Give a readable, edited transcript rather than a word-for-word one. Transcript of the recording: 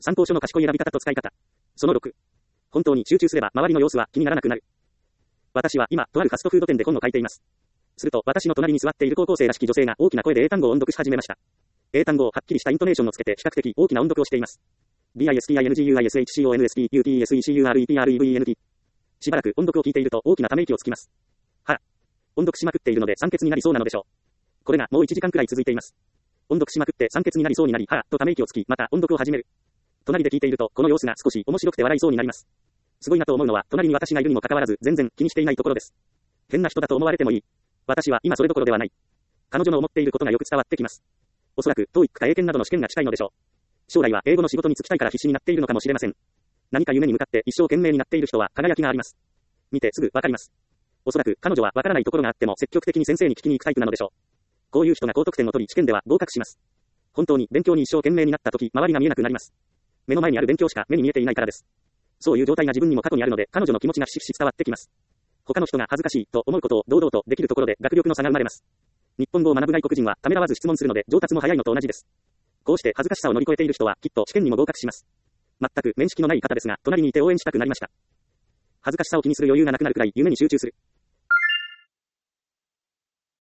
参考書の賢い選び方と使い方。その6。本当に集中すれば周りの様子は気にならなくなる。私は今、とあるファストフード店で本を書いています。すると、私の隣に座っている高校生らしき女性が大きな声で英単語を音読し始めました。英単語をはっきりしたイントネーションをつけて比較的大きな音読をしています。bistingushuistutesecurevent。しばらく音読を聞いていると大きなため息をつきます。はら。音読しまくっているので酸欠になりそうなのでしょう。これがもう1時間くらい続いています。音読しまくって酸欠になりそうになり、はら、とため息をつき、また音読を始める。隣で聞いていると、この様子が少し面白くて笑いそうになります。すごいなと思うのは、隣に私がいるにもかかわらず、全然気にしていないところです。変な人だと思われてもいい。私は今それどころではない。彼女の思っていることがよく伝わってきます。おそらく、TOEIC か英検などの試験が近いのでしょう。将来は英語の仕事に就きたいから必死になっているのかもしれません。何か夢に向かって一生懸命になっている人は輝きがあります。見てすぐわかります。おそらく彼女はわからないところがあっても積極的に先生に聞きに行くタイプなのでしょう。こういう人が高得点を取り試験では合格します。本当に勉強に一生懸命になった時、周りが見えなくなります。目の前にある勉強しか目に見えていないからです。そういう状態が自分にも過去にあるので、彼女の気持ちがひしひし伝わってきます。他の人が恥ずかしいと思うことを堂々とできるところで学力の差が生まれます。日本語を学ぶ外国人はためらわず質問するので上達も早いのと同じです。こうして恥ずかしさを乗り越えている人はきっと試験にも合格します。全く面識のない方ですが、隣にいて応援したくなりました。恥ずかしさを気にする余裕がなくなるくらい夢に集中する。